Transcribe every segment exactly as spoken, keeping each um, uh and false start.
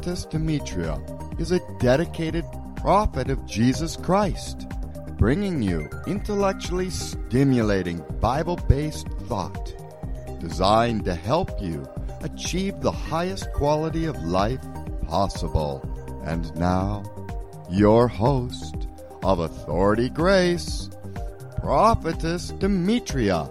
Prophetess Demetria is a dedicated prophet of Jesus Christ, bringing you intellectually stimulating Bible-based thought designed to help you achieve the highest quality of life possible. And now, your host of Authority Grace, Prophetess Demetria.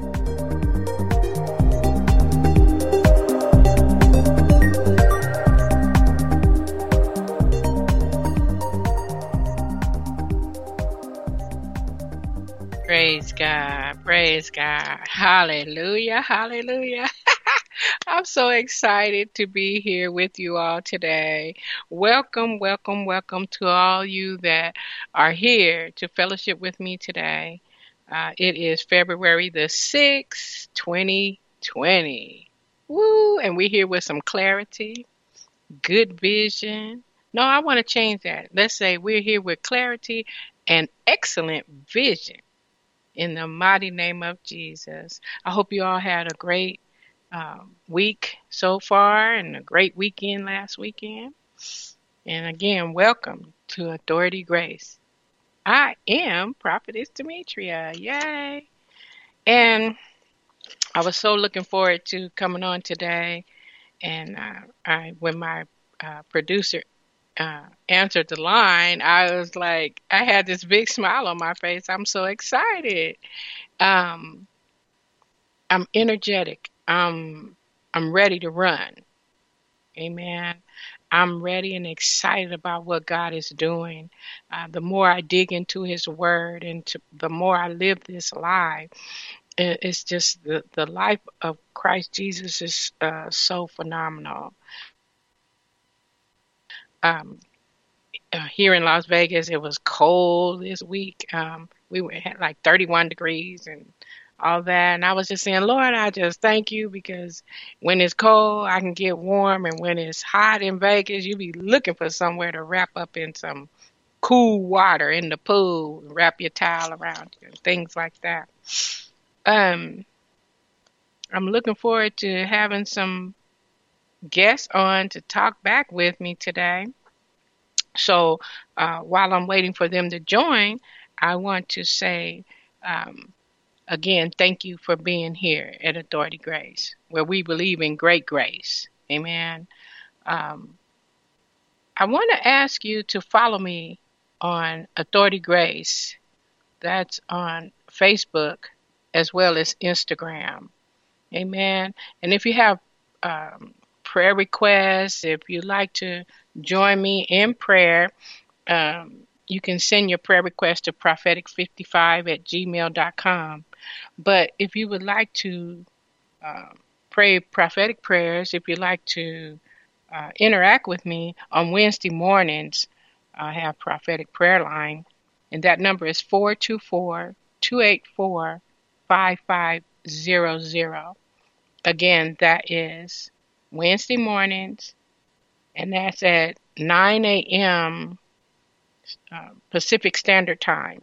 Praise God, praise God, hallelujah, hallelujah. I'm so excited to be here with you all today. Welcome, welcome, welcome to all you that are here to fellowship with me today. Uh, it is February the sixth, twenty twenty. Woo, and we're here with some clarity, good vision. No, I want to change that. Let's say we're here with clarity and excellent vision. In the mighty name of Jesus. I hope you all had a great um, week so far and a great weekend last weekend. And again, welcome to Authority Grace. I am Prophetess Demetria. Yay! And I was so looking forward to coming on today. And uh, I, when my uh, producer Uh, answered the line, I was like, I had this big smile on my face. I'm so excited. Um, I'm energetic. Um, I'm ready to run. Amen. I'm ready and excited about what God is doing. Uh, the more I dig into His Word and to, the more I live this life, it, it's just the, the life of Christ Jesus is uh, so phenomenal. Um, Uh, here in Las Vegas, it was cold this week. Um, we were, had like thirty-one degrees and all that. And I was just saying, Lord, I just thank you because when it's cold, I can get warm. And when it's hot in Vegas, you be looking for somewhere to wrap up in some cool water in the pool, wrap your towel around you and things like that. Um, I'm looking forward to having some guests on to talk back with me today. So uh, while I'm waiting for them to join, I want to say, um, again, thank you for being here at Authority Grace, where we believe in great grace. Amen. Um, I want to ask you to follow me on Authority Grace. That's on Facebook as well as Instagram. Amen. And if you have um, prayer requests, if you'd like to join me in prayer, um, you can send your prayer request to prophetic fifty-five at gmail dot com. But if you would like to uh, pray prophetic prayers, if you'd like to uh, interact with me on Wednesday mornings, I have prophetic prayer line, and that number is four two four, two eight four, five five zero zero. Again, that is Wednesday mornings, and that's at nine a.m. Uh, Pacific Standard Time.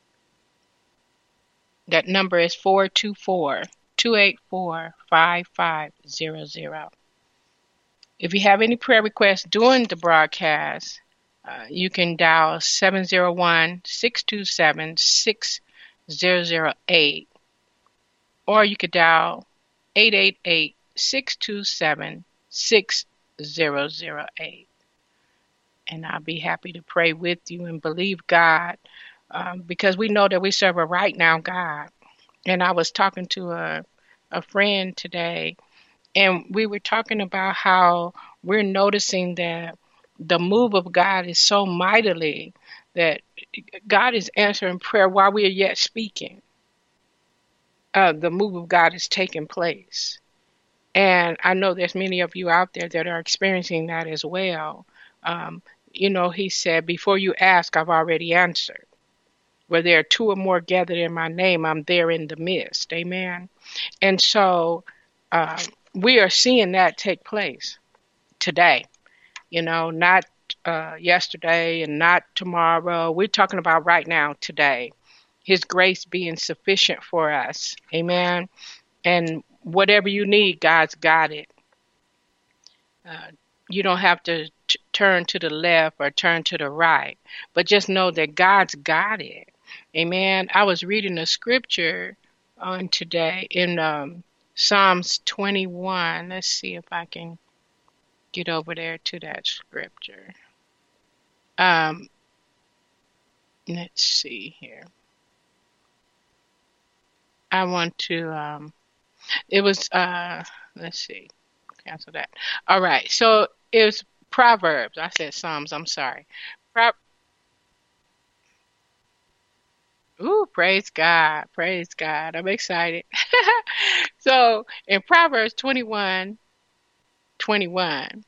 That number is four two four, two eight four, five five zero zero. If you have any prayer requests during the broadcast, uh, you can dial seven zero one, six two seven, six zero zero eight, or you could dial eight eight eight, six two seven, six zero zero eight. And I'll be happy to pray with you and believe God um, because we know that we serve a right now God. And I was talking to a, a friend today, and we were talking about how we're noticing that the move of God is so mightily that God is answering prayer while we are yet speaking. Uh, the move of God is taking place. And I know there's many of you out there that are experiencing that as well. Um, you know, he said, before you ask, I've already answered. Where there are two or more gathered in my name, I'm there in the midst. Amen. And so uh, we are seeing that take place today. You know, not uh, yesterday and not tomorrow. We're talking about right now, today. His grace being sufficient for us. Amen. And whatever you need, God's got it. Uh, you don't have to t- turn to the left or turn to the right, but just know that God's got it. Amen. I was reading a scripture on today in um, Psalms twenty-one. Let's see if I can get over there to that scripture. Um, let's see here. I want to, um, it was, uh, let's see, cancel that. All right. So it was Proverbs. I said Psalms. I'm sorry. Pro- Ooh, praise God. Praise God. I'm excited. So in Proverbs twenty-one, twenty-one,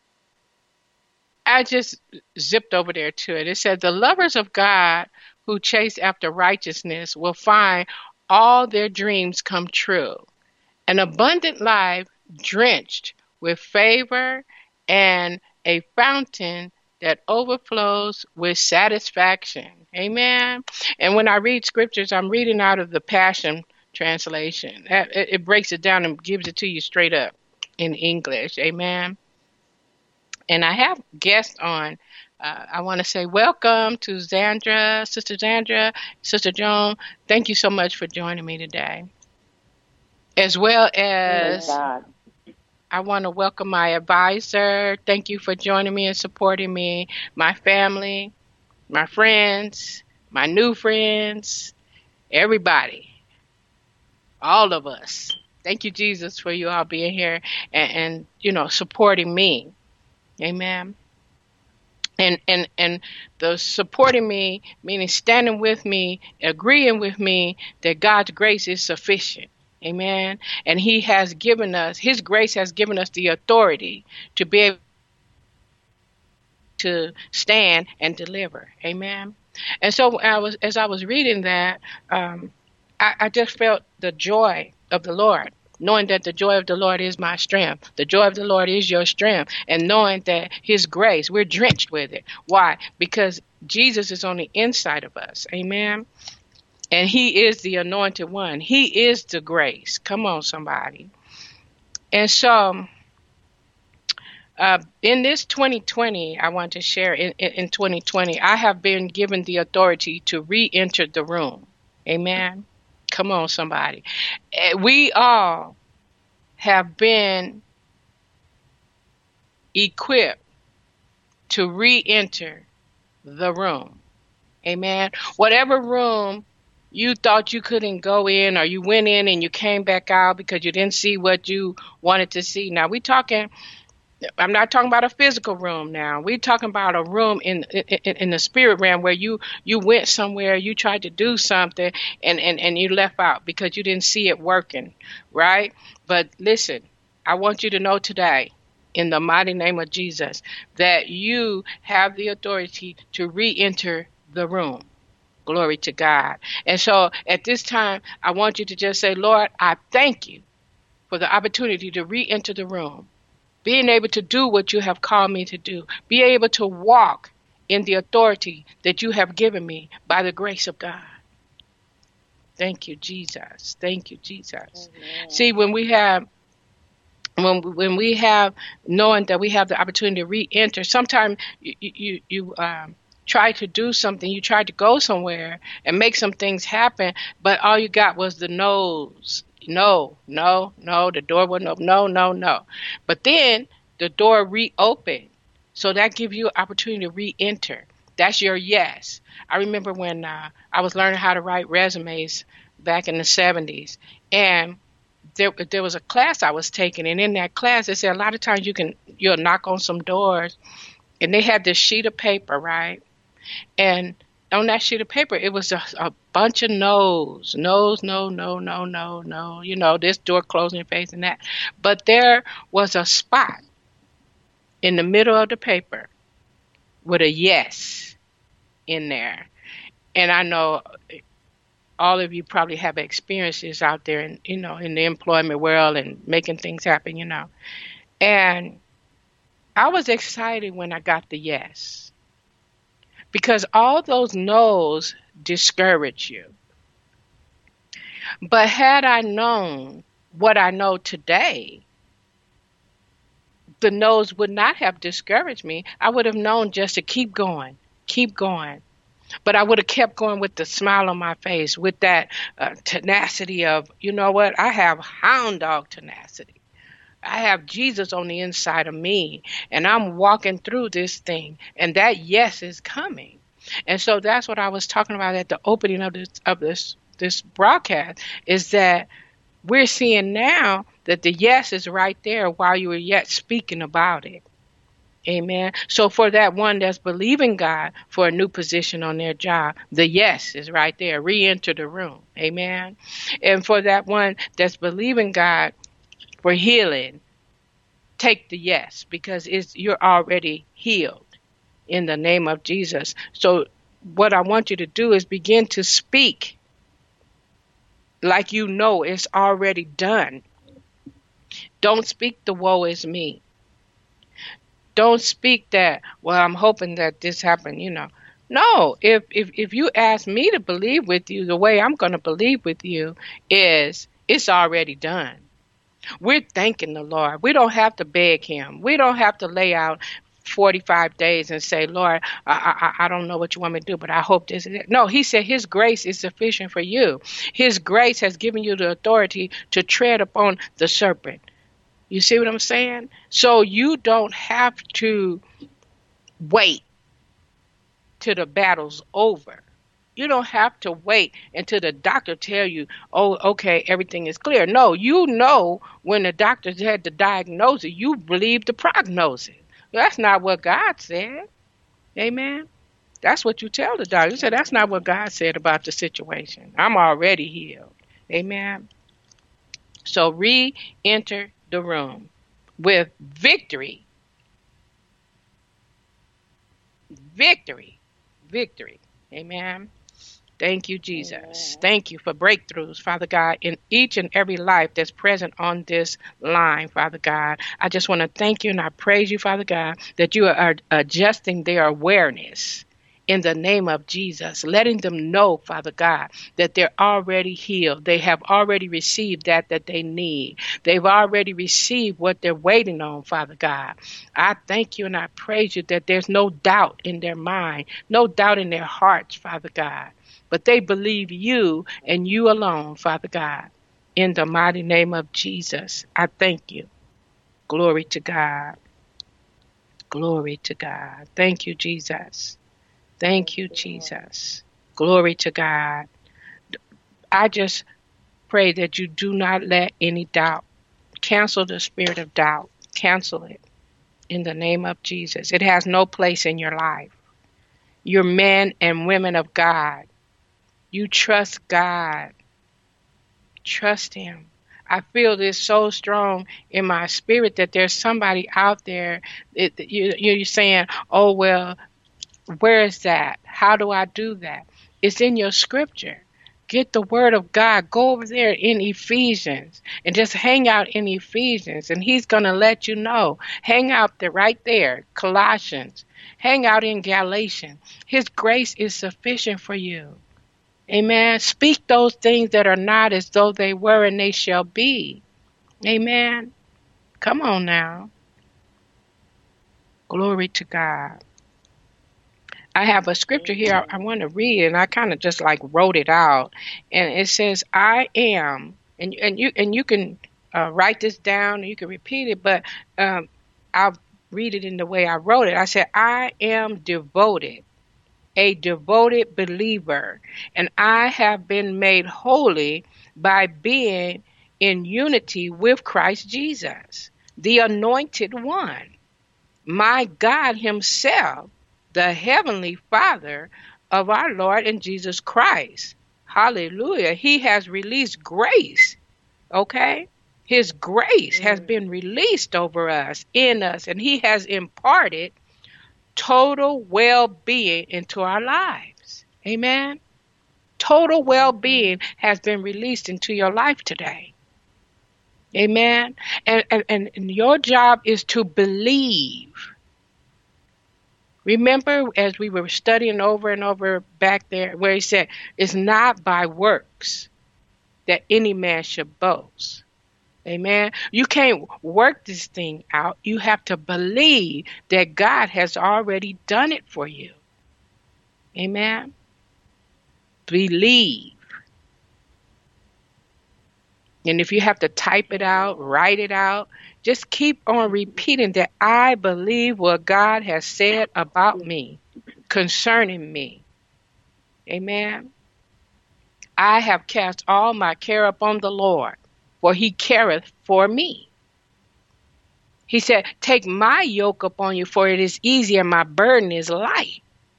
I just zipped over there to it. It said, the lovers of God who chase after righteousness will find all their dreams come true. An abundant life drenched with favor and a fountain that overflows with satisfaction. Amen. And when I read scriptures, I'm reading out of the Passion Translation. It, it breaks it down and gives it to you straight up in English. Amen. And I have guests on. Uh, I want to say welcome to Zandra, Sister Zandra, Sister Joan. Thank you so much for joining me today. As well as I want to welcome my advisor. Thank you for joining me and supporting me, my family, my friends, my new friends, everybody, all of us. Thank you, Jesus, for you all being here and, and you know, supporting me. Amen. And, and, and the supporting me, meaning standing with me, agreeing with me that God's grace is sufficient. Amen. And he has given us, his grace has given us the authority to be able to stand and deliver. Amen. And so I was, as I was reading that, um, I, I just felt the joy of the Lord, knowing that the joy of the Lord is my strength. The joy of the Lord is your strength. And knowing that his grace, we're drenched with it. Why? Because Jesus is on the inside of us. Amen. And he is the anointed one. He is the grace. Come on, somebody. And so uh, in this twenty twenty, I want to share in, in, in twenty twenty, I have been given the authority to re-enter the room. Amen. Come on, somebody. We all have been equipped to re-enter the room. Amen. Whatever room you thought you couldn't go in, or you went in and you came back out because you didn't see what you wanted to see. Now we talking, I'm not talking about a physical room now. We're talking about a room in, in in the spirit realm where you you went somewhere, you tried to do something and, and, and you left out because you didn't see it working, right? But listen, I want you to know today, in the mighty name of Jesus, that you have the authority to re-enter the room. Glory to God. And so at this time, I want you to just say, Lord, I thank you for the opportunity to re-enter the room, being able to do what you have called me to do, be able to walk in the authority that you have given me by the grace of God. Thank you, Jesus. Thank you, Jesus. Amen. See, when we have When when we have knowing that we have the opportunity to re-enter, sometimes you you, you um, try to do something, you try to go somewhere and make some things happen, but all you got was the no's. No, no, no, the door wouldn't open. No, no, no. But then the door reopened. So that gives you an opportunity to re-enter. That's your yes. I remember when uh, I was learning how to write resumes back in the seventies, and There, there was a class I was taking, and in that class, they said a lot of times you can, you'll knock on some doors, and they had this sheet of paper, right? And on that sheet of paper, it was a, a bunch of no's, no's, no, no, no, no, no, you know, this door closing facing that. But there was a spot in the middle of the paper with a yes in there. And I know all of you probably have experiences out there in, you know, in the employment world and making things happen, you know. And I was excited when I got the yes, because all those no's discourage you. But had I known what I know today, the no's would not have discouraged me. I would have known just to keep going, keep going. But I would have kept going with the smile on my face, with that uh, tenacity of, you know what, I have hound dog tenacity. I have Jesus on the inside of me, and I'm walking through this thing, and that yes is coming. And so that's what I was talking about at the opening of this of this this broadcast, is that we're seeing now that the yes is right there while you were yet speaking about it. Amen. So for that one that's believing God for a new position on their job, the yes is right there. Re-enter the room. Amen. And for that one that's believing God for healing, take the yes, because it's you're already healed in the name of Jesus. So what I want you to do is begin to speak like you know it's already done. Don't speak the woe is me. Don't speak that, well, I'm hoping that this happened, you know. No, if if if you ask me to believe with you, the way I'm going to believe with you is it's already done. We're thanking the Lord. We don't have to beg him. We don't have to lay out forty-five days and say, Lord, I, I, I don't know what you want me to do, but I hope this is it. No, he said his grace is sufficient for you. His grace has given you the authority to tread upon the serpent. You see what I'm saying? So you don't have to wait till the battle's over. You don't have to wait until the doctor tell you, oh, okay, everything is clear. No, you know when the doctors had the diagnosis, you believe the prognosis. That's not what God said. Amen. That's what you tell the doctor. You say, that's not what God said about the situation. I'm already healed. Amen. So re-enter the room with victory. Victory. Victory. Amen. Thank you, Jesus. Thank you for breakthroughs, Father God, in each and every life that's present on this line, Father God. I just want to thank you and I praise you, Father God, that you are adjusting their awareness in the name of Jesus, letting them know, Father God, that they're already healed. They have already received that that they need. They've already received what they're waiting on, Father God. I thank you and I praise you that there's no doubt in their mind, no doubt in their hearts, Father God. But they believe you and you alone, Father God. In the mighty name of Jesus, I thank you. Glory to God. Glory to God. Thank you, Jesus. Thank you, Jesus. Glory to God. I just pray that you do not let any doubt. Cancel the spirit of doubt. Cancel it in the name of Jesus. It has no place in your life. You're men and women of God. You trust God. Trust him. I feel this so strong in my spirit that there's somebody out there that you, you're saying, oh, well, where is that? How do I do that? It's in your scripture. Get the word of God. Go over there in Ephesians and just hang out in Ephesians, and he's going to let you know. Hang out there right there, Colossians. Hang out in Galatians. His grace is sufficient for you. Amen. Speak those things that are not as though they were, and they shall be. Amen. Come on now. Glory to God. I have a scripture here I, I want to read, and I kind of just like wrote it out. And it says, I am, and, and you and you can uh, write this down, and you can repeat it, but um, I'll read it in the way I wrote it. I said, I am devoted. A devoted believer, and I have been made holy by being in unity with Christ Jesus, the anointed one, my God himself, the heavenly Father of our Lord and Jesus Christ. Hallelujah. He has released grace. Okay? His grace has been released over us, in us, and he has imparted total well-being into our lives. Amen. Total well-being has been released into your life today. Amen. And, and, and your job is to believe. Remember, as we were studying over and over back there, where he said, it's not by works that any man should boast. Amen. You can't work this thing out. You have to believe that God has already done it for you. Amen. Believe. And if you have to type it out, write it out, just keep on repeating that I believe what God has said about me, concerning me. Amen. I have cast all my care upon the Lord, for he careth for me. He said, take my yoke upon you, for it is easy and my burden is light.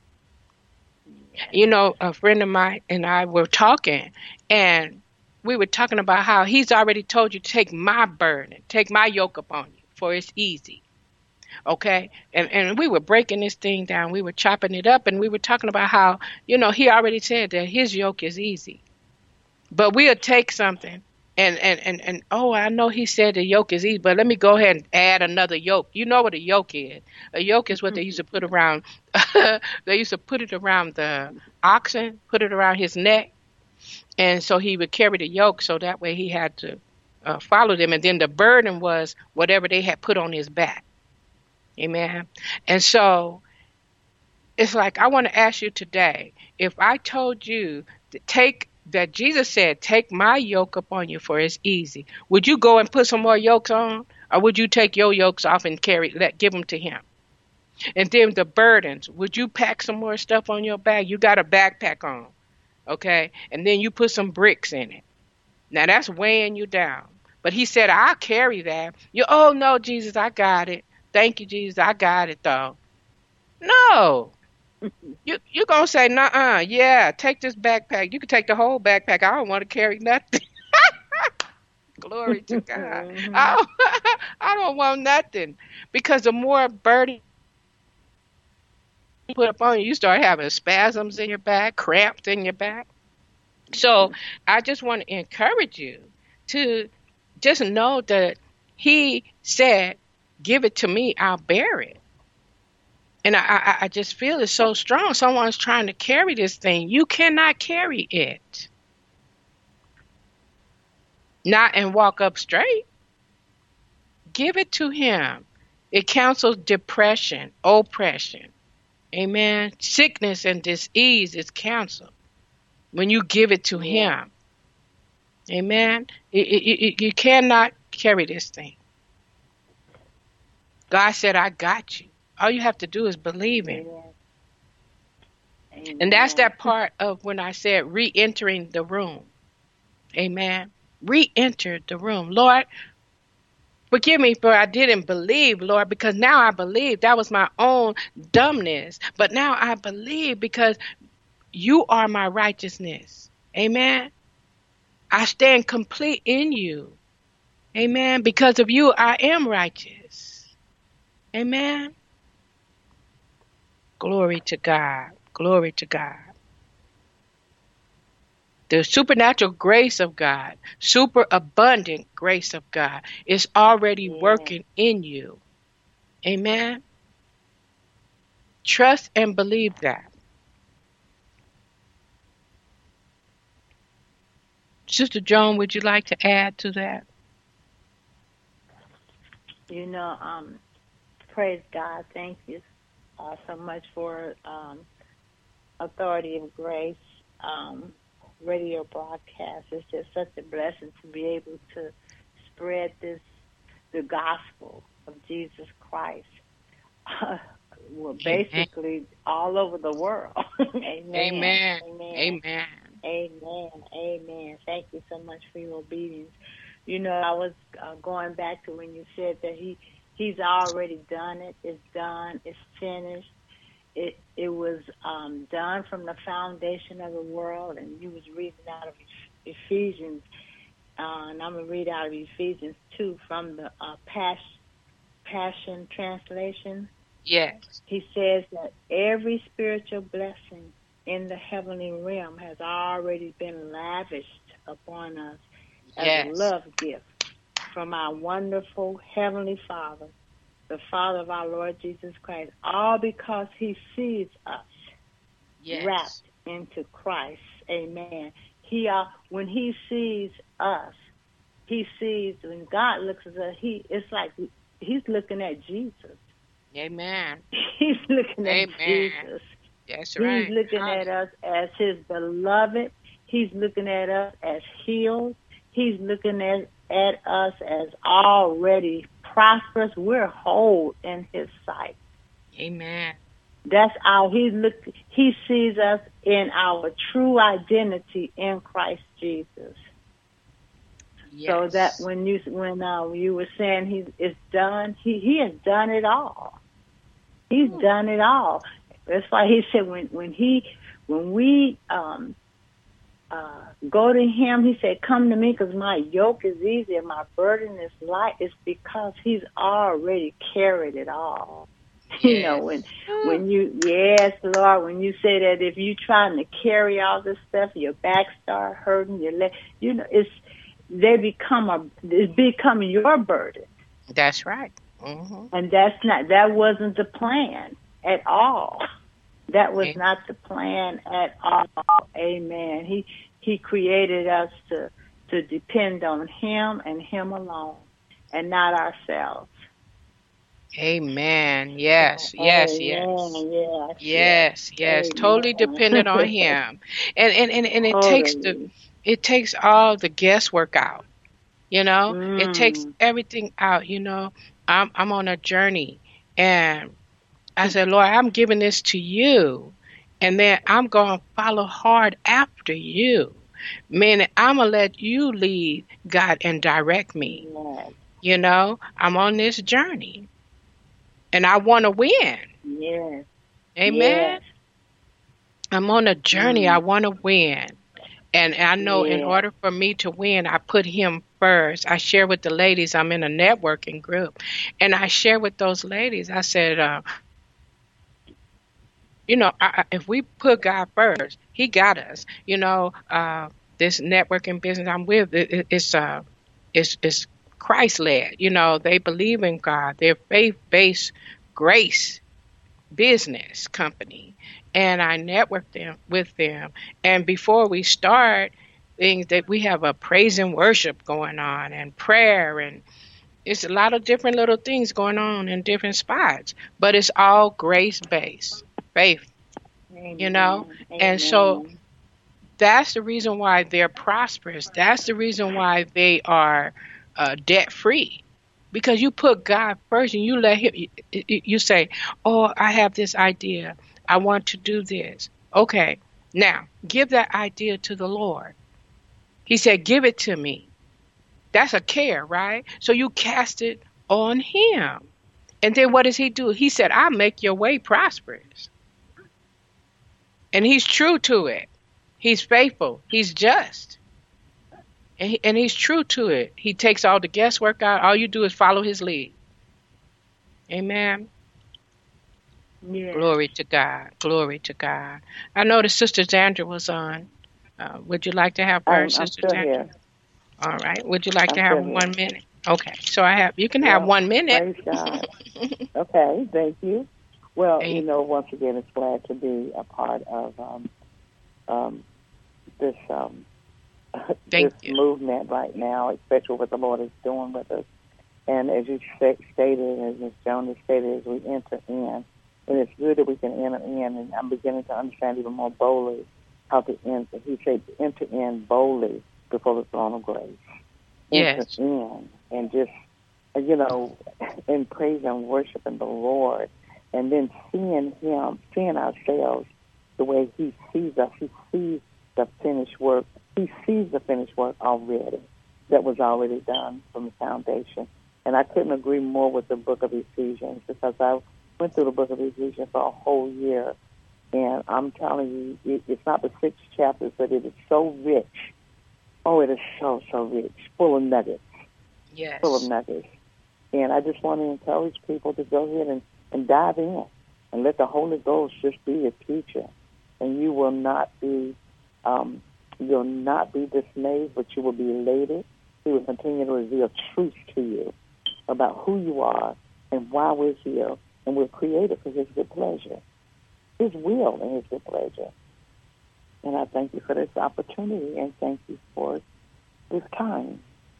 You know, a friend of mine and I were talking, and we were talking about how he's already told you, take my burden, take my yoke upon you, for it's easy. Okay? And and we were breaking this thing down. We were chopping it up, and we were talking about how, you know, he already said that his yoke is easy. But we'll take something and, and, and, and oh, I know he said the yoke is easy, but let me go ahead and add another yoke. You know what a yoke is. A yoke is what they used to put around, they used to put it around the oxen, put it around his neck. And so he would carry the yoke, so that way he had to uh, follow them. And then the burden was whatever they had put on his back. Amen. And so it's like, I want to ask you today, if I told you to take that Jesus said, take my yoke upon you, for it's easy, would you go and put some more yokes on? Or would you take your yokes off and carry, let, give them to him? And then the burdens, would you pack some more stuff on your back? You got a backpack on, okay? And then you put some bricks in it. Now that's weighing you down. But he said, I'll carry that. You, oh no, Jesus, I got it. Thank you, Jesus, I got it though. No. You you gonna say, nuh-uh, yeah, take this backpack. You can take the whole backpack. I don't want to carry nothing. Glory to God. Mhm. I don't, I don't want nothing. Because the more burden you put up on you, you start having spasms in your back, cramps in your back. So I just want to encourage you to just know that he said, give it to me, I'll bear it. And I, I, I just feel it's so strong. Someone's trying to carry this thing. You cannot carry it. Not and walk up straight. Give it to him. It counsels depression, oppression. Amen. Sickness and disease is counseled when you give it to Yeah. him. Amen. It, it, it, you cannot carry this thing. God said, I got you. All you have to do is believe him. Amen. And that's Amen. that part of when I said re-entering the room. Amen. Re-enter the room. Lord, forgive me for I didn't believe, Lord, because now I believe. That was my own dumbness. But now I believe because you are my righteousness. Amen. I stand complete in you. Amen. Because of you, I am righteous. Amen. Glory to God. Glory to God. The supernatural grace of God, super abundant grace of God is already Yeah. working in you. Amen. Trust and believe that. Sister Joan, would you like to add to that? You know, um, praise God. Thank you uh, so much for um, Authority of Grace um, radio broadcast. It's just such a blessing to be able to spread this, the gospel of Jesus Christ. Uh, well, basically all over the world. Amen. Amen. Amen. Amen. Amen. Amen. Thank you so much for your obedience. You know, I was uh, going back to when you said that he he's already done it. It's done. It's finished. It it was um, done from the foundation of the world, and you was reading out of Ephesians, uh, and I'm gonna read out of Ephesians two from the uh, Pas- Passion Translation. Yes. He says that every spiritual blessing in the heavenly realm has already been lavished upon us as Yes. a love gift from our wonderful Heavenly Father, the Father of our Lord Jesus Christ, all because he sees us Yes. wrapped into Christ. Amen. He uh, when he sees us, he sees, when God looks at us, he, it's like he's looking at Jesus. Amen. He's looking at Amen. Jesus. That's right. He's looking at us as his beloved. He's looking at us as healed. He's looking at, at us as already prosperous. We're whole in his sight. Amen. That's our, he look, he sees us in our true identity in Christ Jesus. Yes. So that when you, when uh, you were saying he, it's done, he, he has done it all. He's hmm. done it all. That's why he said when, when he, when we, um, uh, go to him, he said, come to me because my yoke is easy and my burden is light. It's because he's already carried it all. Yes. You know, when, when you, yes, Lord, when you say that if you trying to carry all this stuff, your back start hurting, your leg, you know, it's, they become a, it's becoming your burden. That's right. Mm-hmm. And that's not, that wasn't the plan at all. That was Amen. Not the plan at all. Amen. He he created us to to depend on him and him alone, and not ourselves. Amen. Yes, yes, Amen. yes. Yes, yes, yes. Totally dependent on him. And and, and, and it totally. takes the it takes all the guesswork out. You know? Mm. It takes everything out, you know. I'm I'm on a journey, and I said, Lord, I'm giving this to you, and then I'm going to follow hard after you. Meaning, I'm going to let you lead, God, and direct me. Yes. You know, I'm on this journey, and I want to win. Yes. Amen? Yes. I'm on a journey. Mm. I want to win. And I know yes. in order for me to win, I put him first. I share with the ladies. I'm in a networking group, and I share with those ladies. I said, uh, You know, I, if we put God first, he got us. You know, uh, this networking business I'm with, it, it, it's, uh, it's, it's Christ-led. You know, they believe in God. They're faith-based grace business company. And I network them with them. And before we start, things that we have a praise and worship going on and prayer, and it's a lot of different little things going on in different spots. But it's all grace-based. Faith, Amen. you know, Amen. and so that's the reason why they're prosperous. That's the reason why they are uh, debt free, because you put God first and you let him. You, you say, "Oh, I have this idea. I want to do this." Okay, now give that idea to the Lord. He said, "Give it to me." That's a care, right? So you cast it on him, and then what does he do? He said, "I'll make your way prosperous." And he's true to it. He's faithful. He's just. And, he, and he's true to it. He takes all the guesswork out. All you do is follow his lead. Amen. Yes. Glory to God. Glory to God. I noticed Sister Zandra was on. Uh, would you like to have her, I'm, Sister I'm still Zandra? Here. All right. Would you like I'm to have here. one minute? Okay. So I have. You can well, have one minute. Praise God. Okay. Thank you. Well, Thank you know, once again, it's glad to be a part of um, um, this um, this you. movement right now, especially what the Lord is doing with us. And as you st- stated, as Miz Jones stated, as we enter in, and it's good that we can enter in, and I'm beginning to understand even more boldly how to enter. He said, enter in boldly before the throne of grace. Yes. Enter in and just, you know, in praise and worshiping the Lord. And then seeing him, seeing ourselves the way he sees us. He sees the finished work. He sees the finished work already that was already done from the foundation. And I couldn't agree more with the book of Ephesians, because I went through the book of Ephesians for a whole year. And I'm telling you, it, it's not the six chapters, but it is so rich. Oh, it is so, so rich, full of nuggets. Yes. Full of nuggets. And I just want to encourage people to go ahead and and dive in and let the Holy Ghost just be your teacher. And you will not be, um, you'll not be dismayed, but you will be elated. He will continue to reveal truth to you about who you are and why we're here. And we're created for his good pleasure, his will and his good pleasure. And I thank you for this opportunity, and thank you for this time.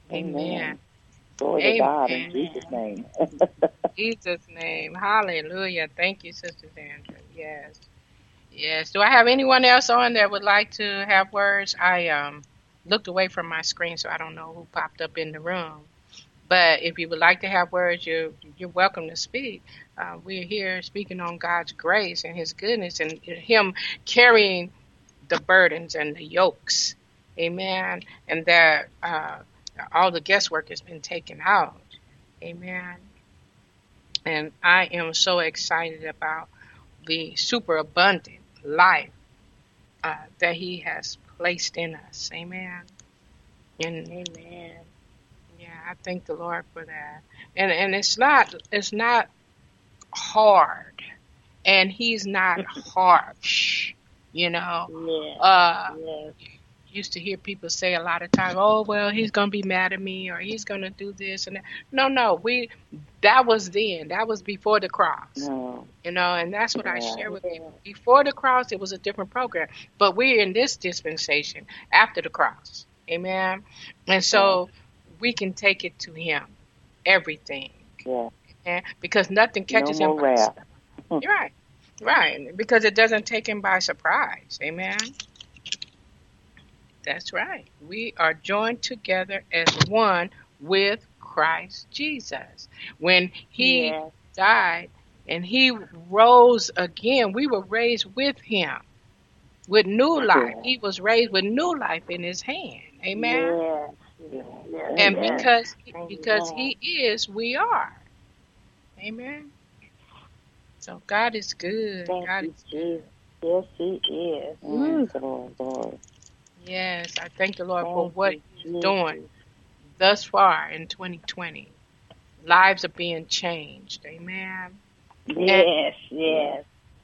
Amen. Glory to God in Amen. Jesus' name. Jesus' name. Hallelujah. Thank you, Sister Sandra. Yes. Yes. Do I have anyone else on that would like to have words? I um looked away from my screen, so I don't know who popped up in the room. But if you would like to have words, you're you're welcome to speak. Uh, we're here speaking on God's grace and His goodness and Him carrying the burdens and the yokes. Amen. And that uh, all the guesswork has been taken out. Amen. And I am so excited about the superabundant life uh, that He has placed in us. Amen. And Amen. yeah, I thank the Lord for that. And and it's not it's not hard, and He's not harsh. You know, Yes. uh, Yes. used to hear people say a lot of times, "Oh, well, He's gonna be mad at me, or He's gonna do this and that." No, no, we that was then. That was before the cross. No. You know, and that's what I Yeah. share with people. Before the cross, it was a different program, but we're in this dispensation after the cross. Amen. And so we can take it to Him, everything. Yeah. And because nothing catches No Him more by wrath. surprise. Right. Right. Because it doesn't take Him by surprise. Amen. That's right. We are joined together as one with Christ Jesus. When He Yes. died and He rose again, we were raised with Him with new life. Yeah. He was raised with new life in His hand. Amen. Yes. Yes. Yes. And Yes. because Amen. because He is, we are. Amen. So God is good. Thank God you, is Jesus. Yes, He is. Mm, Lord, Lord. Yes, I thank the Lord Thank for what you, He's Jesus. doing thus far in twenty twenty. Lives are being changed. Amen. Yes. Yes.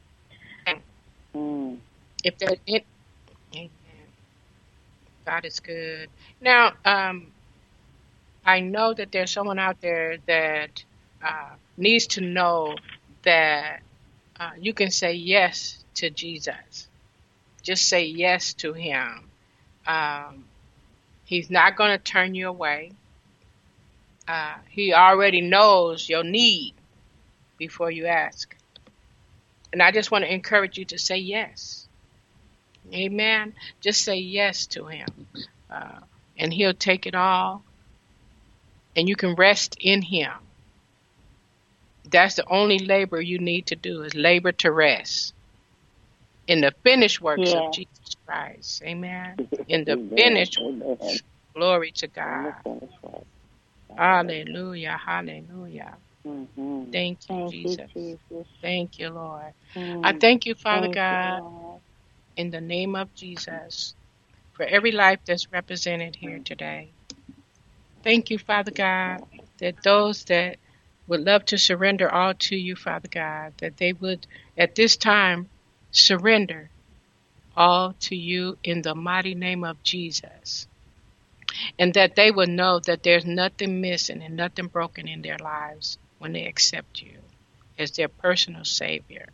Mm. If there's it, amen. God is good. Now, um, I know that there's someone out there that uh, needs to know that uh, you can say yes to Jesus. Just say yes to Him. Um, he's not going to turn you away. Uh, he already knows your need before you ask. And I just want to encourage you to say yes. Amen. Just say yes to Him. Uh, and He'll take it all. And you can rest in Him. That's the only labor you need to do is labor to rest in the finished works Yeah. of Jesus Christ. Amen. In the Amen. finished Amen. works. Glory to In the God. finished work. Hallelujah. Hallelujah. Mhm. Thank you, Thank Jesus. you, Jesus. Thank you, Lord. Mm. I thank you, Father Thank God, you, Lord. in the name of Jesus, for every life that's represented here today. Thank you, Father God, that those that would love to surrender all to you, Father God, that they would at this time surrender all to you in the mighty name of Jesus. And that they would know that there's nothing missing and nothing broken in their lives when they accept you as their personal Savior.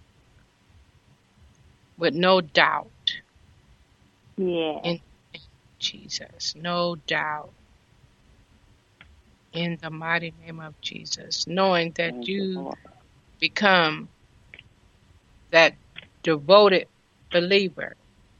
With no doubt Yeah. in Jesus, no doubt in the mighty name of Jesus, knowing that Thank you Lord. become that devoted believer.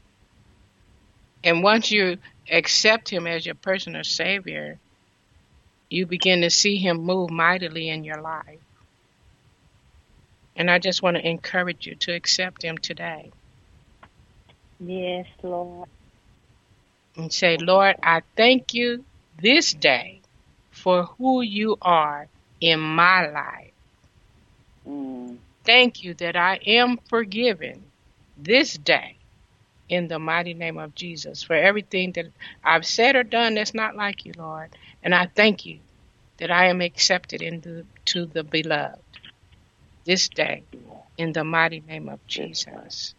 And once you accept Him as your personal Savior, you begin to see Him move mightily in your life. And I just want to encourage you to accept Him today Yes, Lord. and say, Lord, I thank you this day for who you are in my life. Mm. Thank you that I am forgiven this day in the mighty name of Jesus for everything that I've said or done that's not like you, Lord. And I thank you that I am accepted into to the beloved this day in the mighty name of Jesus.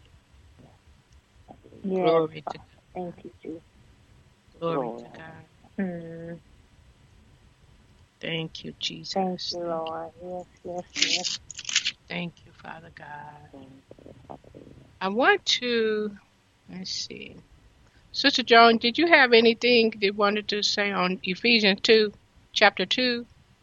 Yes. Glory to God. Thank you, Jesus. Glory Lord. to God. Mm. Thank you, Jesus. Thank you, Lord. Yes, yes, yes. Thank you, Father God. I want to, let's see. Sister Joan, did you have anything you wanted to say on Ephesians two, chapter two?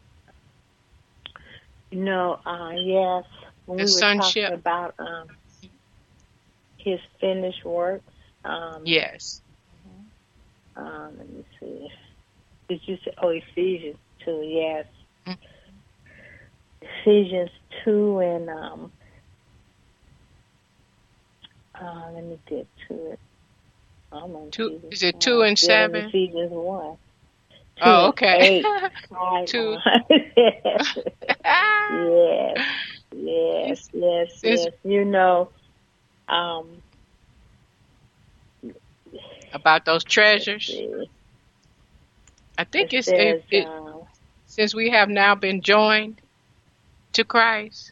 No, uh, yes. When The we were sonship. talking about um, his finished works. Um, Yes. um, let me see. Did you say, oh, Ephesians two, yes. Mm. Ephesians two and, um, uh, let me get to it. I'm on Two, Ephesians is it one. two and Still in seven? Ephesians one. Two Oh, and okay. eight. Right Two. on. yes, yes, yes, yes, It's yes. You know, um, about those let's treasures. see. I think It it's says, it, it uh, since we have now been joined to Christ.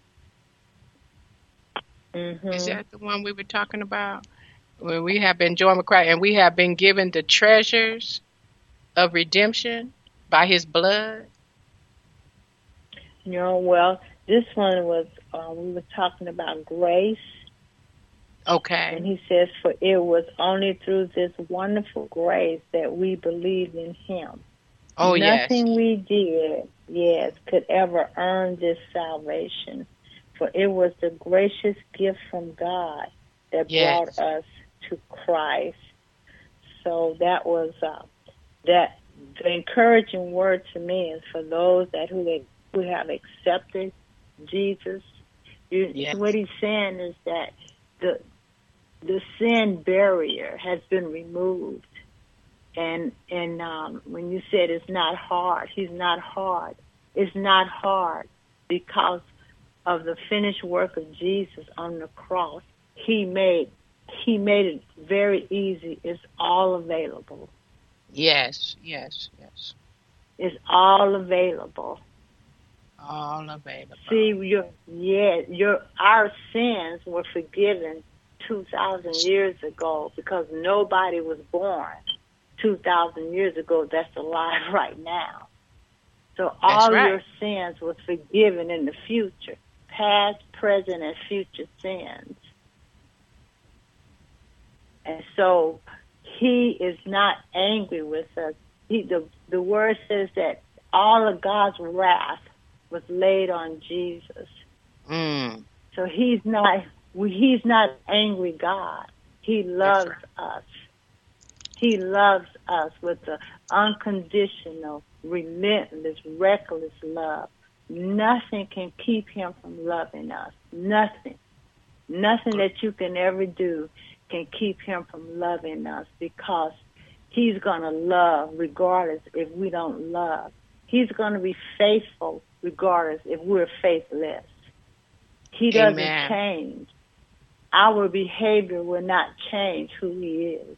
mm-hmm. Is that the one we were talking about? When we have been joined with Christ and we have been given the treasures of redemption by his blood. You know, well, this one was, uh, we were talking about grace. Okay. And he says, for it was only through this wonderful grace that we believed in him. Oh, Nothing yes. we did, yes, could ever earn this salvation. For it was the gracious gift from God that Yes. brought us to Christ. So that was, uh, that the encouraging word to me is for those that who, who have accepted Jesus. You, Yes. What he's saying is that the the sin barrier has been removed. And and um, when you said it's not hard, he's not hard. It's not hard because of the finished work of Jesus on the cross. He made he made it very easy. It's all available. Yes. Yes. Yes. It's all available. All available. See, your yeah, your our sins were forgiven two thousand years ago because nobody was born two thousand years ago that's alive right now. So all right. your sins was forgiven in the future, past, present, and future sins. And so he is not angry with us. He, the, the word says that all of God's wrath was laid on Jesus. Mm. So he's not he's not angry God. He loves right. us. He loves us with the unconditional, relentless, reckless love. Nothing can keep him from loving us. Nothing. Nothing that you can ever do can keep him from loving us because he's going to love regardless if we don't love. He's going to be faithful regardless if we're faithless. He doesn't Amen. change. Our behavior will not change who he is.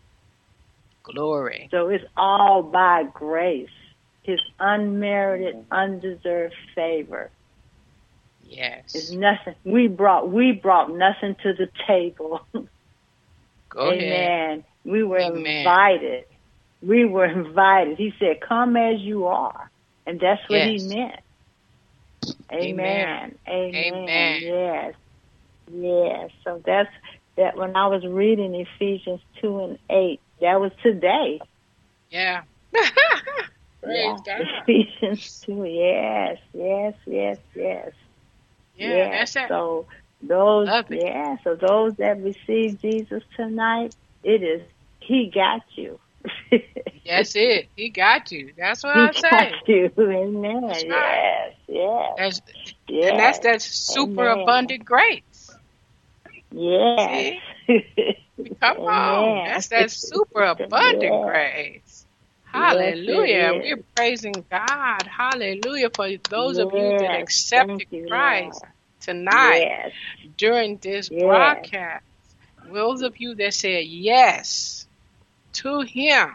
Glory. So it's all by grace, his unmerited, undeserved favor. Yes. It's nothing. We brought we brought nothing to the table. Go Amen. ahead. We were Amen. invited. We were invited. He said, "Come as you are," and that's what yes. he meant. Amen. Amen. Amen. Amen. Yes. Yes. So that's that. When I was reading Ephesians two and eight, that was today. Yeah. Praise Yeah. God. Ephesians two. Yes. Yes. Yes. Yes. Yeah, yes. that's it. So those. Love it. Yeah. So those that receive Jesus tonight, it is He got you. That's it. He got you. That's what He I say. got you. Amen. That's Yes. right. Yes. That's, yes. And that's that super Amen. abundant grace. Yes. Come on. That's that super abundant yes. grace. Hallelujah. Yes, We're praising God. Hallelujah. For those yes. of you that accepted you, Christ Lord. tonight yes. during this yes. broadcast. Those of you that said yes to Him.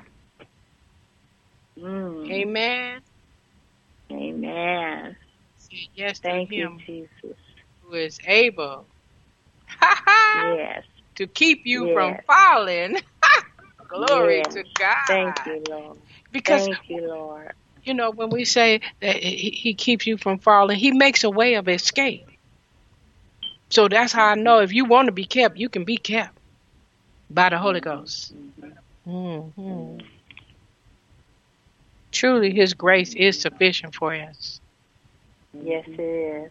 Mm. Amen. Amen. Say yes Thank to Him, you, Jesus. who is able yes. to keep you yes. from falling. Glory yes. to God. Thank you, Lord. Because, Thank you, Lord. you know, when we say that he, he keeps you from falling, He makes a way of escape. So that's how I know if you want to be kept, you can be kept by the Holy Ghost. Mm-hmm. hmm Truly, His grace is sufficient for us. Yes, it is.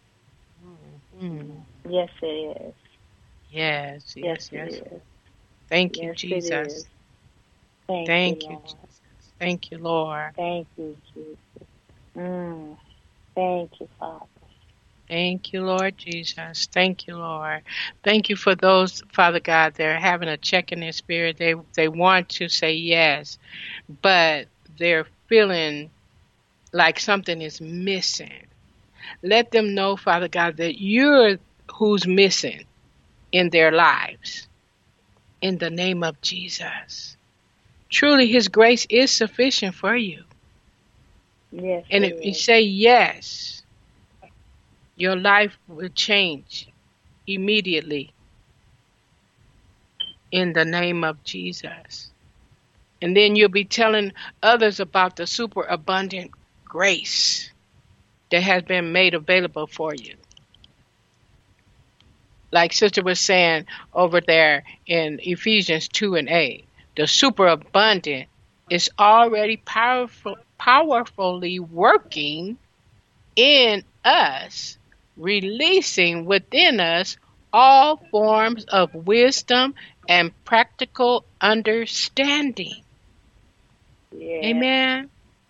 Mm. Yes, it is. Yes, Yes, yes, yes. it is. Thank you, Yes, it Jesus. is. Thank, Thank you, you, Lord. Jesus. Thank you, Lord. Thank you, Jesus. Mm. Thank you, Father. Thank you, Lord Jesus. Thank you, Lord. Thank you for those, Father God, they're having a check in their spirit. They they want to say yes, but they're feeling like something is missing. Let them know, Father God, that you're who's missing in their lives. In the name of Jesus. Truly, His grace is sufficient for you. Yes, And it if you is. say yes, your life will change immediately in the name of Jesus. And then you'll be telling others about the super abundant grace that has been made available for you. Like Sister was saying over there in Ephesians two and eight, the super abundant is already powerful, powerfully working in us, releasing within us all forms of wisdom and practical understanding. Yes. Amen.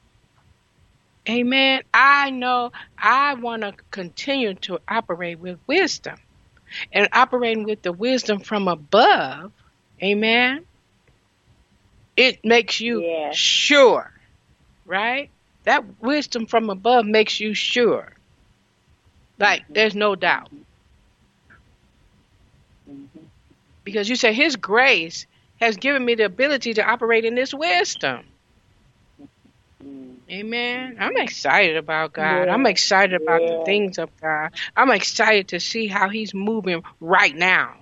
Amen. I know I want to continue to operate with wisdom and operating with the wisdom from above. Amen. It makes you Yes. sure, right? That wisdom from above makes you sure. Like there's no doubt. Mm-hmm. Because you say His grace has given me the ability to operate in this wisdom. Mm-hmm. Amen. I'm excited about God. I'm Yes. excited about the Yes. things of God. I'm excited to see how He's moving right now.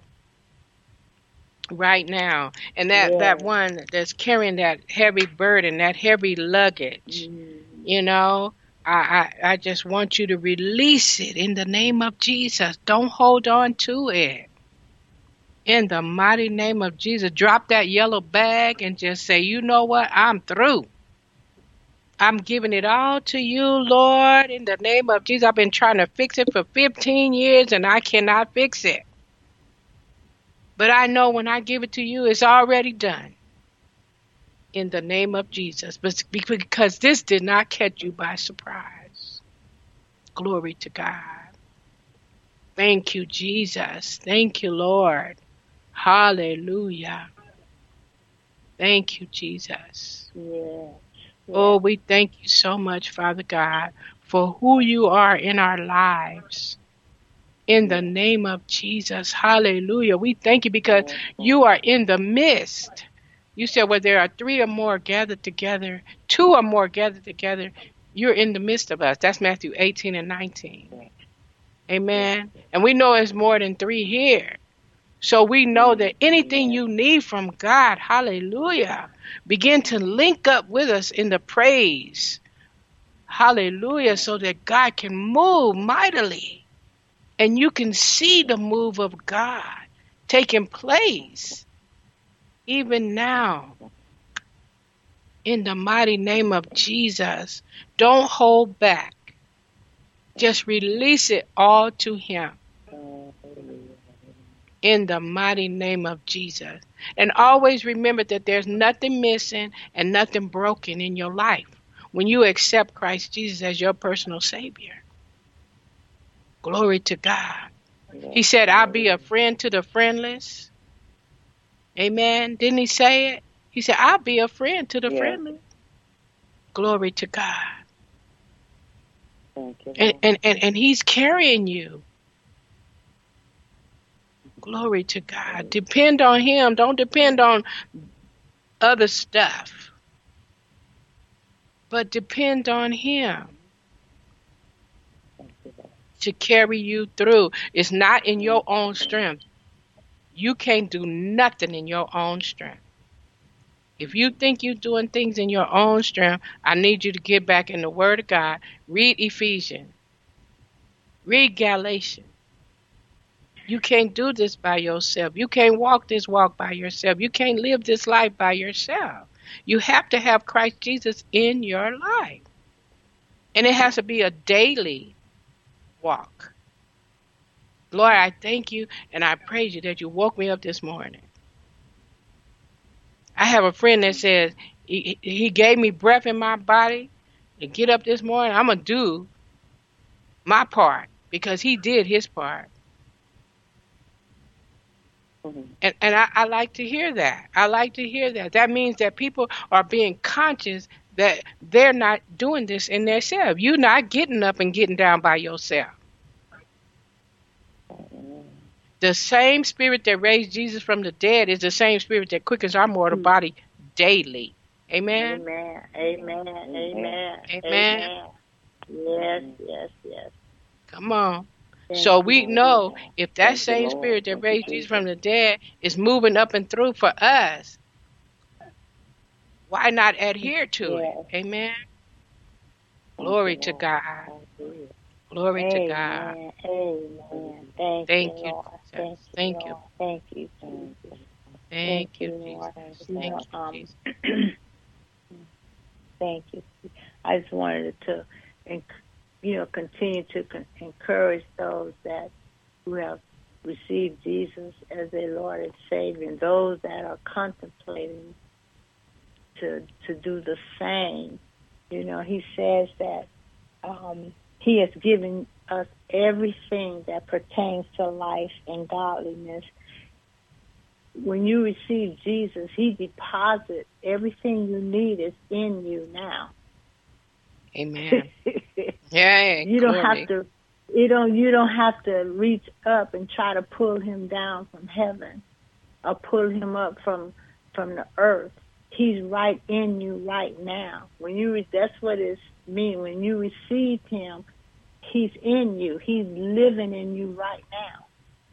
Right now. And that, that Yes. one that's carrying that heavy burden, that heavy luggage, Mm-hmm. you know, I, I, I just want you to release it in the name of Jesus. Don't hold on to it. In the mighty name of Jesus, drop that yellow bag and just say, you know what? I'm through. I'm giving it all to you, Lord, in the name of Jesus. I've been trying to fix it for fifteen years and I cannot fix it. But I know when I give it to you, it's already done. In the name of Jesus. But because this did not catch you by surprise. Glory to God. Thank you, Jesus. Thank you, Lord. Hallelujah. Thank you, Jesus. Yes. Oh, Yes. we thank you so much, Father God, for who you are in our lives. In the name of Jesus. Hallelujah. We thank you because Yes. you are in the midst. You said where there are three or more gathered together, two or more gathered together, you're in the midst of us. That's Matthew eighteen and nineteen. Amen. And we know it's more than three here. So we know that anything you need from God, hallelujah, begin to link up with us in the praise. Hallelujah. So that God can move mightily. And you can see the move of God taking place even now. In the mighty name of Jesus, don't hold back. Just release it all to Him. In the mighty name of Jesus. And always remember that there's nothing missing and nothing broken in your life when you accept Christ Jesus as your personal Savior. Glory to God. He said, I'll be a friend to the friendless. Amen. Didn't He say it? He said, I'll be a friend to the Yes. friendless. Glory to God. Thank you, And, Lord. and, and, and He's carrying you. Glory to God. Depend on Him. Don't depend on other stuff. But depend on Him to carry you through. It's not in your own strength. You can't do nothing in your own strength. If you think you're doing things in your own strength, I need you to get back in the Word of God. Read Ephesians. Read Galatians. You can't do this by yourself. You can't walk this walk by yourself. You can't live this life by yourself. You have to have Christ Jesus in your life. And it has to be a daily walk. Lord, I thank you and I praise you that you woke me up this morning. I have a friend that says he, he gave me breath in my body to get up this morning. I'm going to do my part because he did his part. Mm-hmm. And, and I, I like to hear that. I like to hear that. That means that people are being conscious that they're not doing this in themselves. You're not getting up and getting down by yourself. The same spirit that raised Jesus from the dead is the same spirit that quickens our mortal body daily. Amen? Amen. Amen. Amen. Amen. Amen. Yes, yes, yes. Come on. So we know if that same spirit that raised Jesus from the dead is moving up and through for us, why not adhere to it? Amen? Glory to God. Glory to God. Amen. Thank, Thank you, you, Lord. Jesus. Thank Thank you. Thank you, Jesus. Thank you, Lord. Jesus. You Thank know, you, um, Jesus. Thank you. I just wanted to, you know, continue to con- encourage those that who have received Jesus as their Lord and Savior, and those that are contemplating to to do the same. You know, he says that um, he has given us everything that pertains to life and godliness. When you receive Jesus, he deposits everything you need is in you now. Amen. Yeah, you don't glory. have to. You don't. You don't have to reach up and try to pull him down from heaven, or pull him up from from the earth. He's right in you right now. When you re- that's what it means. When you receive him, he's in you. He's living in you right now.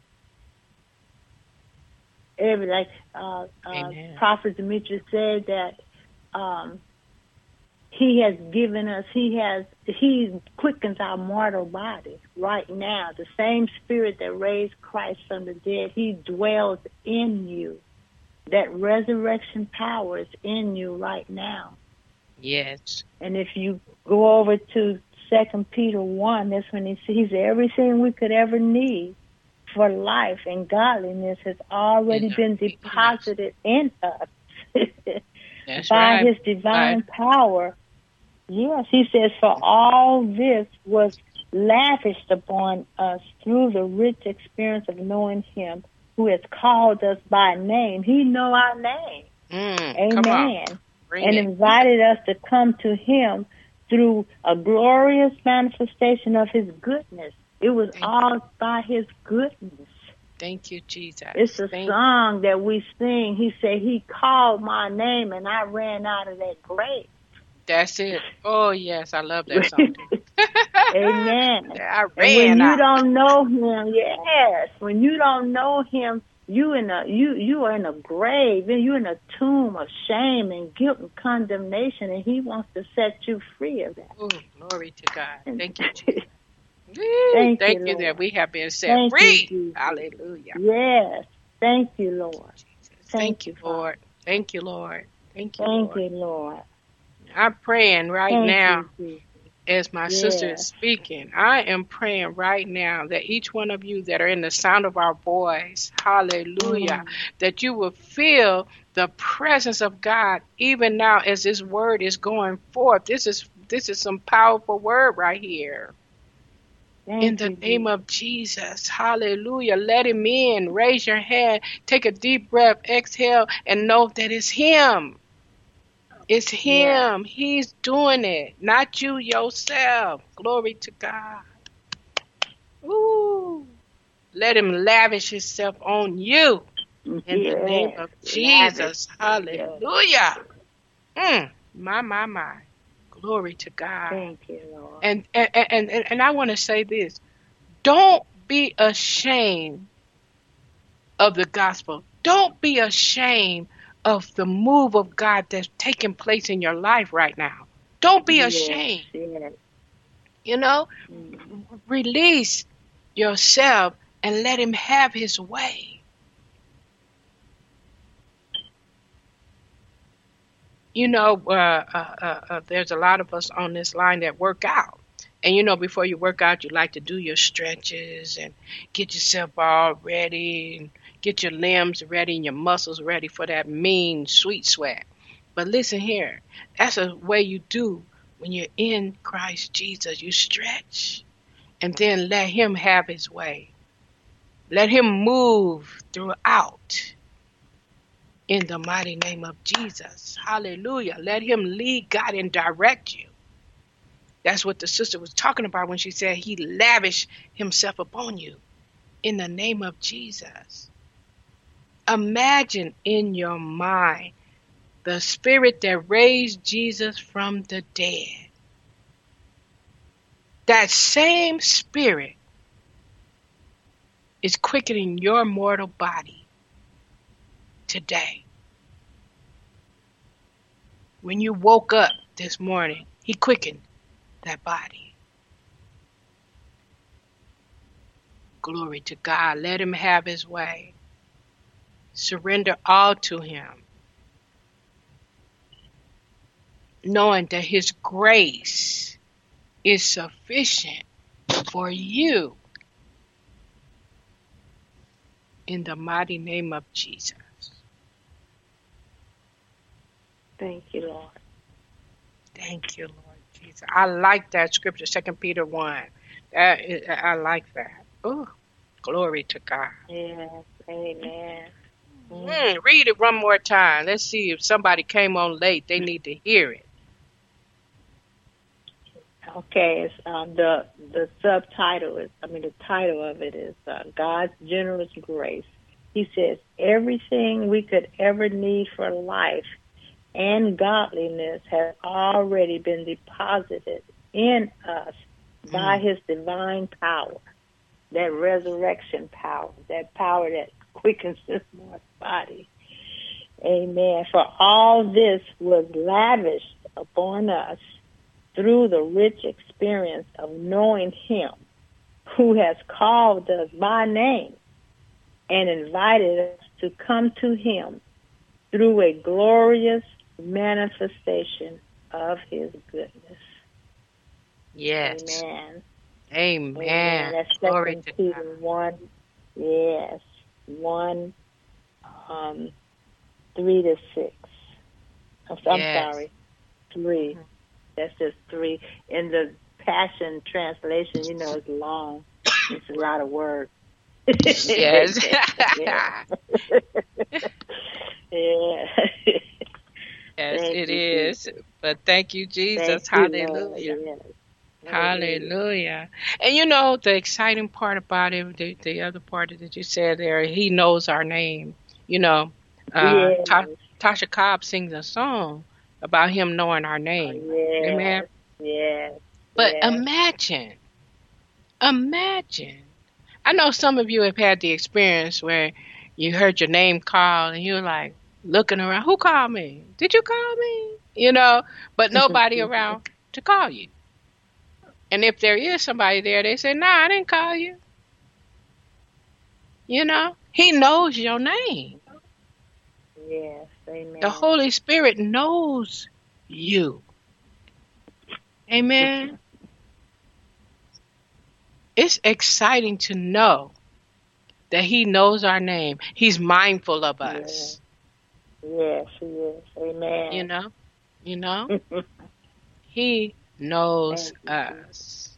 Every like uh, uh, Prophet Demetrius said that um, he has given us. He has. He quickens our mortal body right now. The same Spirit that raised Christ from the dead, he dwells in you. That resurrection power is in you right now. Yes. And if you go over to Second Peter one, that's when he sees everything we could ever need for life and godliness has already been deposited in us that's by right. his divine right. power. Yes, he says, for all this was lavished upon us through the rich experience of knowing him who has called us by name. He know our name. Mm, Amen. And it. invited us to come to him through a glorious manifestation of his goodness. It was Thank all you. by his goodness. Thank you, Jesus. It's a Thank song you. that we sing. He said, he called my name and I ran out of that grave. That's it. Oh, yes, I love that song. Amen. I ran and when you out. don't know him, yes, when you don't know him, you in a you you are in a grave, and you in a tomb of shame and guilt and condemnation, and he wants to set you free of that. Ooh, glory to God. Thank you, Jesus. Thank, Thank you, you Lord. that we have been set Thank free. You, Hallelujah. Yes. Thank you, Lord. Thank, Thank you, you, Lord. Father. Thank you, Lord. Thank you, Thank Lord. you, Lord. I'm praying right Thank now you, as my yes. sister is speaking. I am praying right now that each one of you that are in the sound of our voice, hallelujah, mm. that you will feel the presence of God even now as this word is going forth. This is this is some powerful word right here. Thank in the you, name Jesus. of Jesus. Hallelujah. Let him in. Raise your hand. Take a deep breath. Exhale and know that it's him. It's him. Yeah. He's doing it. Not you yourself. Glory to God. Ooh. Let him lavish himself on you. In yes. the name of Jesus. Lavish. Hallelujah. Mm. My, my, my. Glory to God. Thank you, Lord. And, and, and, and, and I want to say this. Don't be ashamed of the gospel. Don't be ashamed of the move of God that's taking place in your life right now. Don't be ashamed. Yes, yes. You know, mm-hmm. Release yourself and let him have his way. You know, uh, uh, uh, uh, there's a lot of us on this line that work out. And you know, before you work out, you like to do your stretches and get yourself all ready and get your limbs ready and your muscles ready for that mean sweet sweat. But listen here, that's a way you do when you're in Christ Jesus. You stretch and then let him have his way. Let him move throughout in the mighty name of Jesus. Hallelujah. Let him lead, guide, and direct you. That's what the sister was talking about when she said he lavished himself upon you in the name of Jesus. Imagine in your mind the spirit that raised Jesus from the dead. That same spirit is quickening your mortal body today. When you woke up this morning, he quickened that body. Glory to God. Let him have his way. Surrender all to him, knowing that his grace is sufficient for you in the mighty name of Jesus. Thank you, Lord. Thank you, Lord Jesus. I like that scripture, Second Peter one. That is, I like that. Oh, glory to God. Yes, amen. Mm, read it one more time. Let's see if somebody came on late. They need to hear it. Okay, it's, um, the the subtitle is, I mean, the title of it is uh, God's Generous Grace. He says, everything we could ever need for life and godliness has already been deposited in us by Mm. his divine power, that resurrection power, that power that quickens this mortal body. Amen. For all this was lavished upon us through the rich experience of knowing him who has called us by name and invited us to come to him through a glorious manifestation of his goodness. Yes. Amen. Amen. Amen. That's Glory Second to Peter God. one. Yes, one, um, three to six. I'm, I'm Yes. sorry, three. That's just three. In the Passion Translation, you know, it's long. It's a lot of words. Yes. yeah. yeah. Yes, Thank it you, is. Jesus. But thank you, Thank Jesus. you, Lord. Hallelujah. Yes. Hallelujah. Hallelujah. And you know, the exciting part about it, the, the other part that you said there, he knows our name. You know, uh, Yes. Ta- Tasha Cobb sings a song about him knowing our name. Amen. Yes. Yes. But Yes. imagine, imagine. I know some of you have had the experience where you heard your name called and you're like looking around, who called me? Did you call me? You know, but nobody around to call you. And if there is somebody there, they say, nah, I didn't call you. You know, he knows your name. Yes. Amen. The Holy Spirit knows you. Amen. It's exciting to know that he knows our name. He's mindful of us. Yes, he is. Amen. You know, you know, he knows Thank you. us.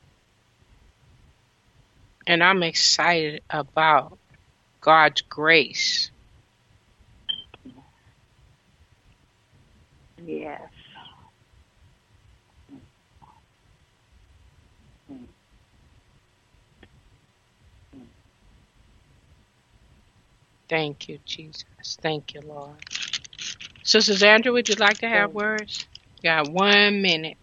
And I'm excited about God's grace. Yes. Thank you, Jesus. Thank you, Lord. Sister Zandra, would you like to have Thank words? Got one minute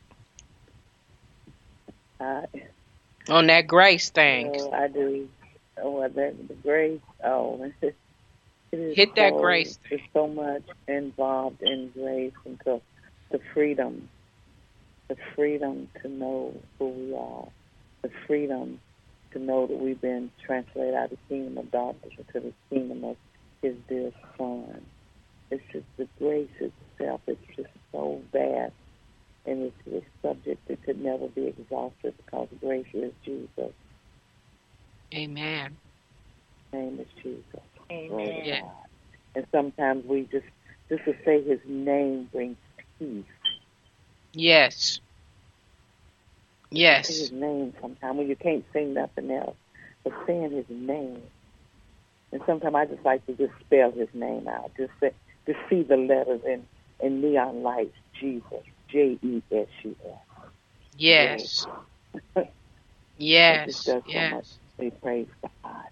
Uh, on that grace thing. oh, I do. Oh, the, the grace. Oh, it is Hit that so, grace thing. there's so much involved in grace, and so the freedom, the freedom to know who we are, the freedom to know that we've been translated out of the kingdom of darkness into the kingdom of his dear Son. It's just the grace itself. It's just so vast, and it's a subject that could never be exhausted because grace is Jesus. Amen. His name is Jesus. Amen. Yeah. And sometimes we just, just to say his name brings peace. Yes. Say Yes. his name sometimes when you can't say nothing else, but saying his name. And sometimes I just like to just spell his name out, just say, to see the letters in, in neon lights, Jesus, J E S U S. Yes. It Yes. just does so much. Yes. We praise God.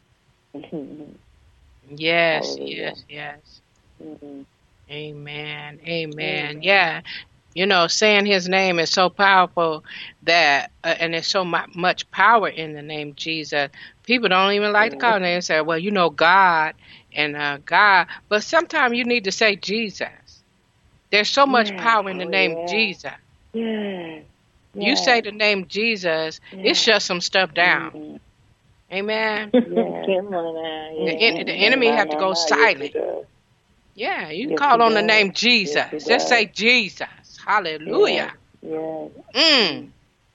Yes. Hallelujah. Yes. Yes. Mhm. Amen. Amen. Yeah. You know, saying his name is so powerful that, uh, and there's so mu- much power in the name Jesus. People don't even like to call him. They say, well, you know, God and uh, God. But sometimes you need to say Jesus. There's so much Yes. power in the Oh, name yeah. Jesus. Yes. You say the name Jesus, it Yes. shuts some stuff down. Mhm. Amen. Yes. Come on now. The, Yeah. en- the enemy No, have to no, go no. Yes, silent. he does. Yeah, you Yes, call he on the does. name Yes, Jesus. he Just does. say Jesus. Hallelujah. Yes. Mm.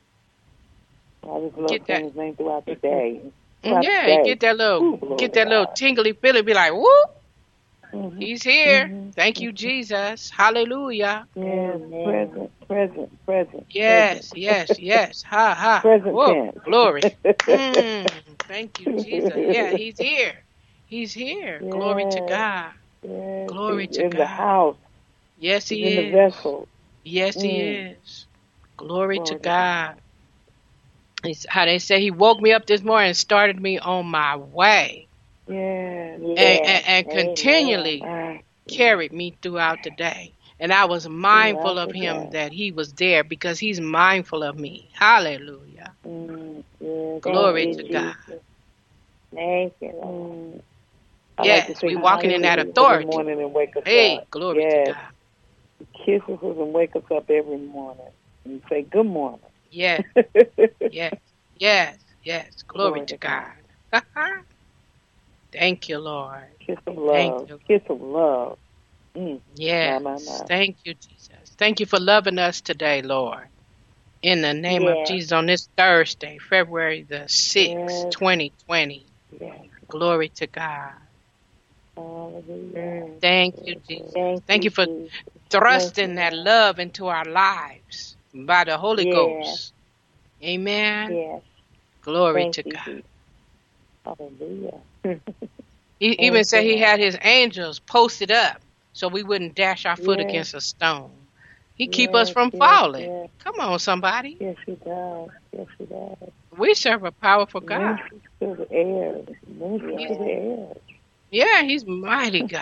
I just love Get saying that. his name throughout the day. Mm, Throughout Yeah, the day. get that little, Ooh, glory get to that little God. tingly feeling. Be like, whoop, Mhm. he's here. Mhm. Thank you, Jesus. Hallelujah. Yes, Amen. present, present, present, Yes, present. yes, yes. Ha ha. Present Whoa, tense. glory. Mm, thank you, Jesus. Yeah, he's here. He's here. Glory to Yes, God. yes, Glory he's to in the God. house. Yes, He's he in the is. vessel. Yes, he Mm. is. Glory to Glory to God. It's how they say he woke me up this morning and started me on my way, Yes. and, Yes. and, and Amen. continually Ah, carried me throughout the day. And I was mindful throughout of the him day. that he was there because he's mindful of me. Hallelujah. Mm, yes, Glory Thank to you, God. Jesus. Thank you, Lord. Mm. I like to Yes, say we he walking in kisses that us every authority. morning and wake us Hey, up. glory to Yes, God. he kisses us and wake us up every morning and say good morning. Yes, yes, yes, yes. Glory to God. Thank you, Lord. Kiss of Thank love. you. Kiss of love. Mm. My, my, Yes. my. Thank you, Jesus. Thank you for loving us today, Lord. In the name of Yes. Jesus, on this Thursday, February the sixth, Yes. twenty twenty. Yes. Glory to God. Hallelujah. Mm. Thank you, Jesus. Thank, Thank you for Jesus. thrusting Thank that you, love into our lives by the Holy Yes. Ghost. Amen. Yes. Glory Thank to you, God. Jesus. Hallelujah. He Thank even said you, he had Lord. his angels posted up so we wouldn't dash our foot Yes. against a stone. He keep us Yes, from yes, falling. yes. Come on, somebody. Yes, he does. Yes, he does. We serve a powerful God. Ministers to the heirs. Ministers to the heirs. Yeah, he's mighty God.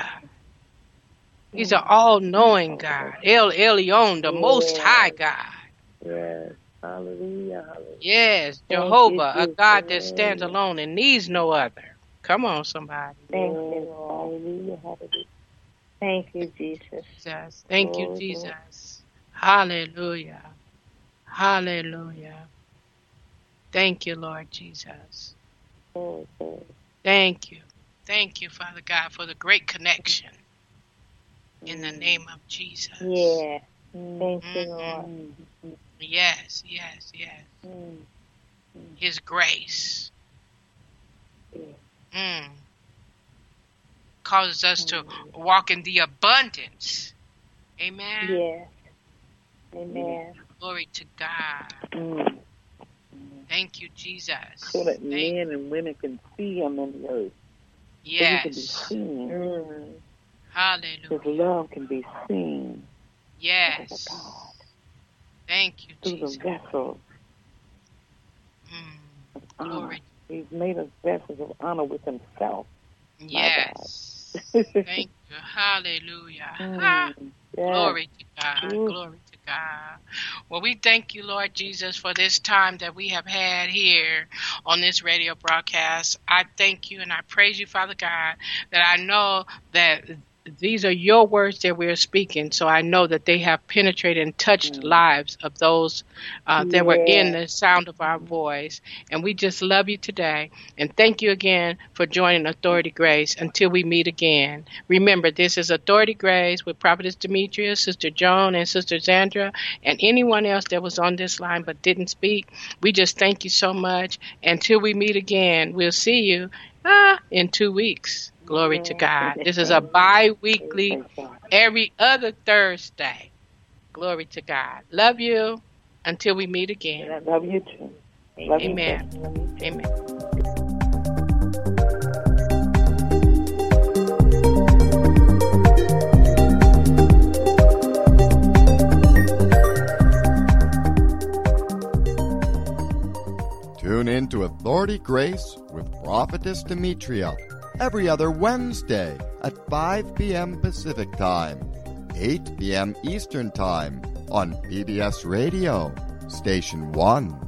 He's an Mm. all-knowing God. El Elyon, the Most High God. Yes. Hallelujah. Hallelujah. Yes, Thank you, Jehovah, a Jesus. God that stands alone and needs no other. Come on, somebody. Thank Yes. you, Lord. Hallelujah. Hallelujah. Thank you, Jesus. Jesus. Thank you, Glory, Jesus. Hallelujah. Hallelujah. Thank you, Lord Jesus. glory, glory. Thank you. Thank you, Father God, for the great connection in the name of Jesus. Yeah. Mm. Thank you, Mhm. Lord. Mm. Yes, yes, yes. Mm. His grace Yes. mm, causes us to walk in the abundance. Amen. Yes. Amen. Glory to God. Mm. Thank you, Jesus. So that Thank, men and women can see him in the earth. So he can be yes. seen. Mm. His Hallelujah. love can be seen. Yes. Oh, God. Thank you, Through Jesus. the vessels Mm, of honor. glory. He's made us vessels of honor with himself. Yes. Thank you. Hallelujah. Ah, Mm. Yes. glory to God. Ooh. Glory to God. Well, we thank you, Lord Jesus, for this time that we have had here on this radio broadcast. I thank you and I praise you, Father God, that I know that these are your words that we're speaking, so I know that they have penetrated and touched mm. lives of those uh, that yeah. were in the sound of our voice. And we just love you today. And thank you again for joining Authority Grace. Until we meet again. Remember, this is Authority Grace with Prophetess Demetria, Sister Joan, and Sister Zandra, and anyone else that was on this line but didn't speak. We just thank you so much. Until we meet again, we'll see you ah, in two weeks. Glory to God. This is a bi-weekly, every other Thursday. Glory to God. Love you until we meet again. Love you too. Love Amen. You too. Amen. Tune in to Authority Grace with Prophetess Demetria every other Wednesday at five p.m. Pacific Time, eight p.m. Eastern Time on P B S Radio, Station one.